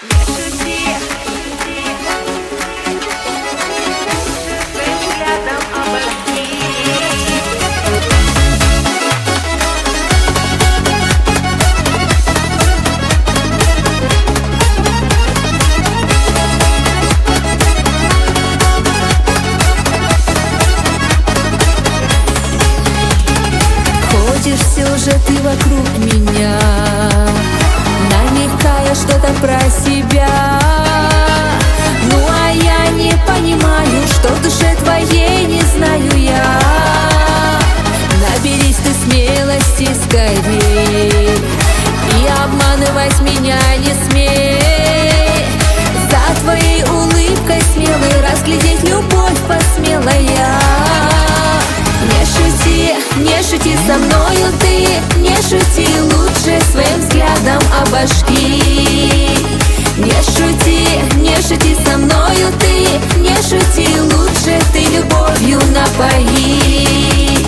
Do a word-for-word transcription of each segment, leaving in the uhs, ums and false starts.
Все же ты вокруг меня, намекая что-то про себя. Ну а я не понимаю, что в душе твоей не знаю я. Наберись ты смелости скорей и обманывать меня не смей. За твоей улыбкой смелой разглядеть любовь посмела я. Не шути, не шути со мною ты, не шути, лучше своим взглядом обожги. Не шути, не шути со мною ты, не шути, лучше ты любовью напои.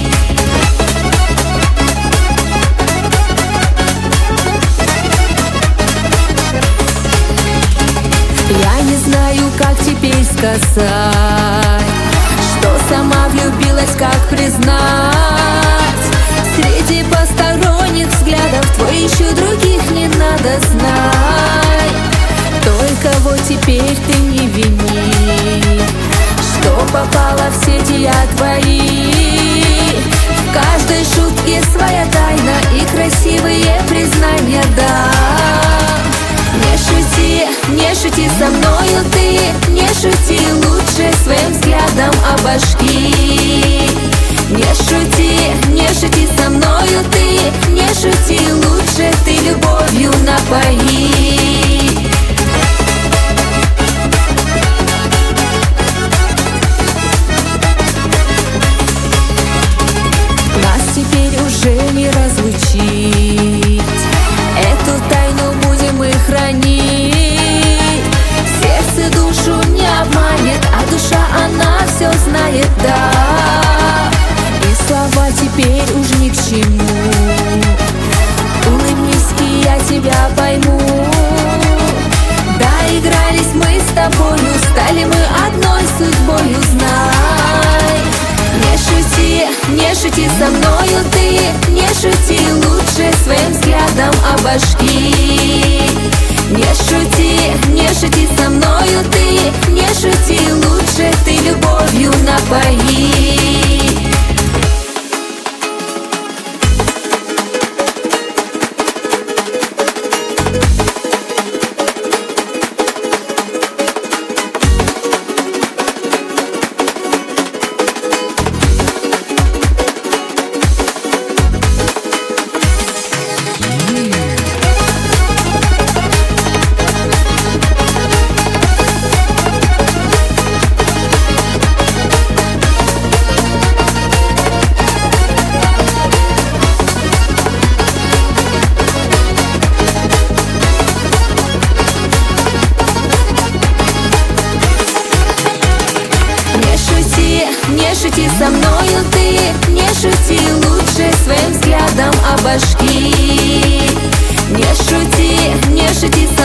Я не знаю, как теперь сказать, что сама влюбилась, как признать. Среди посторонних взглядов твой еще других не надо знать. Только вот теперь ты не вини, что попала в сети я твои. В каждой шутке своя тайна и красивые признания дам. Не шути, не шути со мною ты, не шути, лучше своим взглядом обожги. Не шути, не шути со мною ты, не шути, лучше ты любовью напои. Нас теперь уже не разлучить, эту тайну будем мы хранить. Сердце душу не обманет, а душа она все знает, да. И слова теперь уж ни к чему. Улыбнись, и я тебя пойму. Доигрались мы с тобою, стали мы одной судьбою, знай. Не шути, не шути со мною ты, не шути, лучше своим взглядом обожги. Не шути, не шути со мною ты, не шути, лучше ты любовью напои. Не шути со мною ты, не шути, лучше своим взглядом обожги. Не шути, не шути